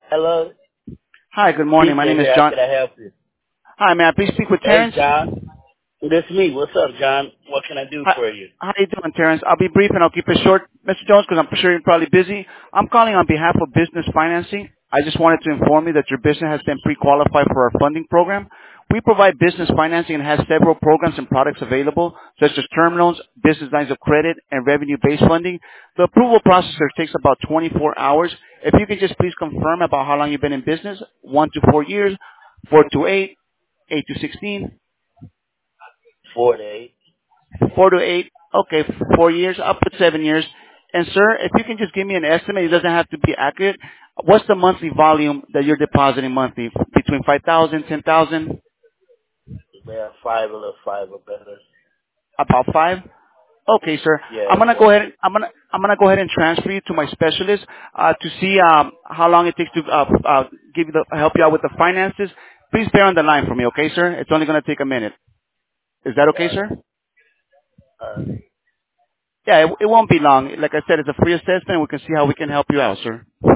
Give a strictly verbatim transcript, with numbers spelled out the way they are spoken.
Hello, Hi, good morning. T My J name is here. How John. can I help you? Hi, may I please speak with Hey, Terrence? John. This is me. What's up, John? What can I do Hi, for you? how you doing, Terrence? I'll be brief and I'll keep it short, Mister Jones, because I'm sure you're probably busy. I'm calling on behalf of business financing. I just wanted to inform you that your business has been pre-qualified for our funding program. We provide business financing and have several programs and products available, such as term loans, business lines of credit, and revenue-based funding. The approval process takes about twenty-four hours. If you could just please confirm about how long you've been in business, one to four years, four to eight, eight to sixteen, Four to eight. Four to eight. Okay, four years. I'll put seven years. And sir, if you can just give me an estimate, it doesn't have to be accurate. What's the monthly volume that you're depositing monthly? Between five thousand, ten thousand, They have five or five or better. about five? Okay, sir. Yeah, I'm gonna yeah. go ahead. I'm gonna I'm gonna go ahead and transfer you to my specialist uh, to see um, how long it takes to uh, uh, give you the help you out with the finances. Please stay on the line for me, okay, sir? It's only gonna take a minute. Is that okay, Got sir? it. All right. Yeah, it, it won't be long. Like I said, it's a free assessment. We can see how we can help you out, sir.